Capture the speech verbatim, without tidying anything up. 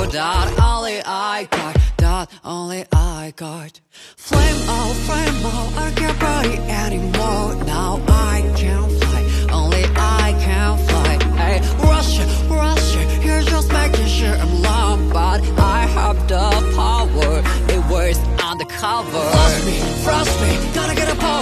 power that only I got, that only I got. Flame out, flame out, I don't care about it anymore. Now I can fly, only I can fly. Hey, rush it, rush it, you're just making sure I'm long, but I have the power, it was undercover. Frost me, frost me, gotta get a power.